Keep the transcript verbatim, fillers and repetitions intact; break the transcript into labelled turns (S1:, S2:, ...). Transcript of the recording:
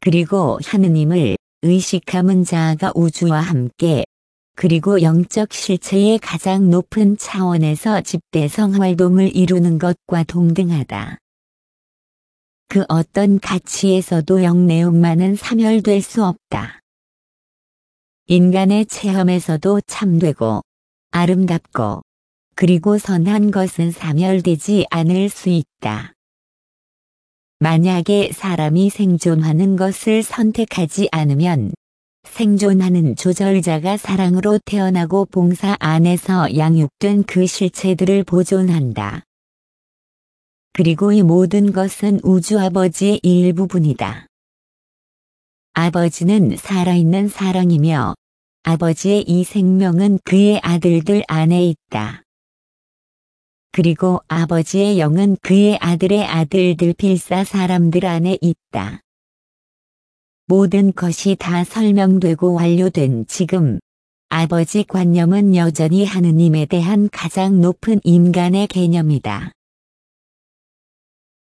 S1: 그리고 하느님을 의식함은 자아가 우주와 함께 그리고 영적 실체의 가장 높은 차원에서 집대성 활동을 이루는 것과 동등하다. 그 어떤 가치에서도 영내용만은 사멸될 수 없다. 인간의 체험에서도 참되고 아름답고 그리고 선한 것은 사멸되지 않을 수 있다. 만약에 사람이 생존하는 것을 선택하지 않으면 생존하는 조절자가 사랑으로 태어나고 봉사 안에서 양육된 그 실체들을 보존한다. 그리고 이 모든 것은 우주 아버지의 일부분이다. 아버지는 살아있는 사랑이며 아버지의 이 생명은 그의 아들들 안에 있다. 그리고 아버지의 영은 그의 아들의 아들들 필사 사람들 안에 있다. 모든 것이 다 설명되고 완료된 지금 아버지 관념은 여전히 하느님에 대한 가장 높은 인간의 개념이다.